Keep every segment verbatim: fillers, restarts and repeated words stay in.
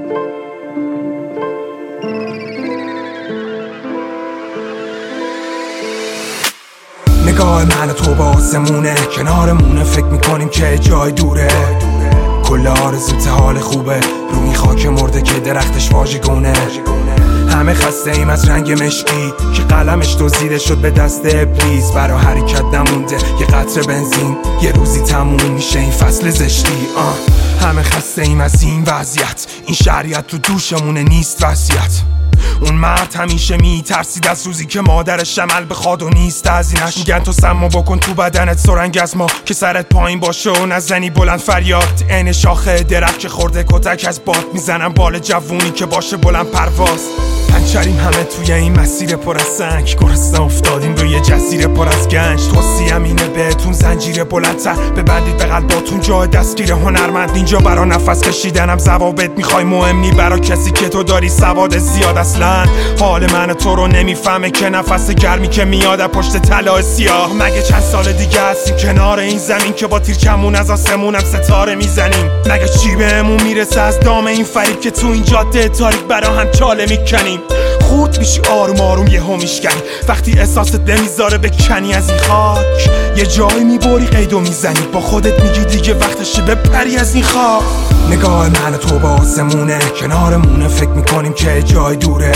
نگاه من و تو با آسمونه، کنارمونه، فکر میکنیم که جای دوره. کل آرزوت حال خوبه، روی خاک مرده که درختش واژگونه. همه خسته ایم از رنگ مشکی که قلمش دزدیده شد به دست ابلیس. برا حرکت نمونده یه قطره بنزین، یه روزی تموم میشه این فصل زشتی. آه. همه خسته ایم از این وضعیت، این شریعت تو دوشمونه نیست وصیت. اون مرد همیشه میترسید از روزی که مادرش عمل بخواد و نیست هزینه‌اش. میگن تو سمو بکن تو بدنت سرنگ از ما، که سرت پایین باشه و نزنی بلند فریاد. عین شاخه درخت که خورده کتک از باد، میزنم بال جوونی که باشه بلند پرواز. پنچریم همه توی این مسیر پر از سنگ، گرسنه افتادیم روی جزیره پر از گنج. توصیه‌ام اینه بهتون زنجیر بلندتر ببندید به قلباتون، جای دستگیر هنرمند اینجا. برا نفس کشیدنم ضوابط میخوای مهم نی، برا کسی که تو داری سواد زیاد. اصلا حال من تو رو نمیفهمه که نفس گرمی که میاد پشت طلای سیاه. مگه چند سال دیگه هستیم کنار این زمین که با تیر کمون از آسمونم ستاره میزنیم؟ مگه چی بهمون میرسه از دام این فریب که تو این جاده تاریک برا هم چاله میکنیم؟ خورد میشی آروم آروم یهو میشکنی، وقتی احساست نمیذاره بکنی از این خاک. یه جایی میبری قیدو میزنی، با خودت میگی دیگه وقتشه بپری از این خاک. نگاه من و تو با آسمونه، کنارمونه، فکر میکنیم که جای دوره.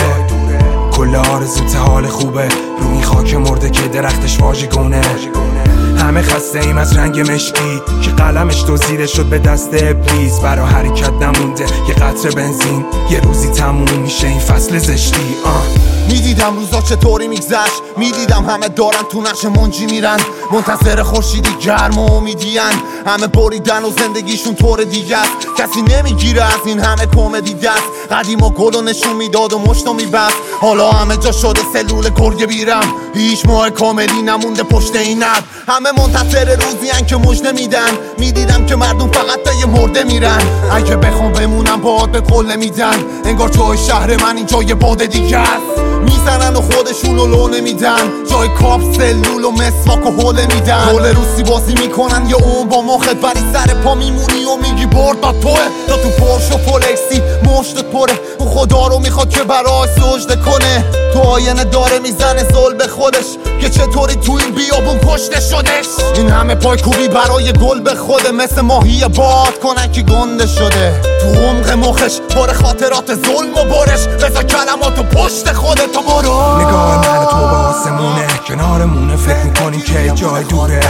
کل آرزوت حال خوبه، روی خاک مرده که درختش واژگونه. همه خسته ایم از رنگ مشکی که قلمش دزدیده شد به دست ابلیس. برا حرکت نمونده یه قطره بنزین، یه روزی تموم میشه این فصل زشتی. آه. میدیدم روزا چطوری میگذشت، میدیدم همه دارن تو نقش منجی میرن، منتظر خورشیدی گرم و امیدین. همه بریدن و زندگیشون طور دیگه است، کسی نمیگیره از این همه کمدی دست. قدیما گلو نشون میداد و مشتو میبست، حالا همه جا شده سلول گرگ بیرم. هیچ ماه کاملی نمونده پشت این ابر، همه منتظر روزی ان که مژده میدن. میدیدم که مردم فقط تا یه مرده میرن، اگه بخوام بمونم باهات به قول نمیدن. انگار جای شهر من این جای باد دیگه است، میزنن و خودشون رو لو نمیدن. جای کاپ سلول و مسواک و حوله میدن. رول روسی بازی میکنن یه اون با مخت، ولی سر پا میمونی و میگی برد با توه. تا تو پرش و فولکسی مشتت پره، اون خدا رو میخواد که برای سجده کنه. تو آینه داره میزنه زل به خودش که چطوری تو این بیابون کشته شدش. این همه پای کوبی برای گل به خوده، مثل ماهی باد کنن که گنده شده. تو عمق مخش پر خاطرات ظلم و برش، بذار کلماتو پشت خودت تو برو. نگاه من تو با آسمونه، کنارمونه، فکر میکنیم که جای دوره.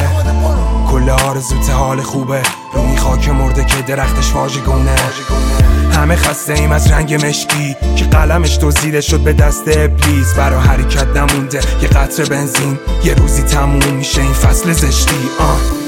کل آرزوت حال خوبه، روی خاک مرده که درختش واژگونه. همه خسته ایم از رنگ مشکی که قلمش دزدیده شد به دست ابلیس. برا حرکت نمونده یه قطره بنزین، یه روزی تموم میشه این فصل زشتی. آه.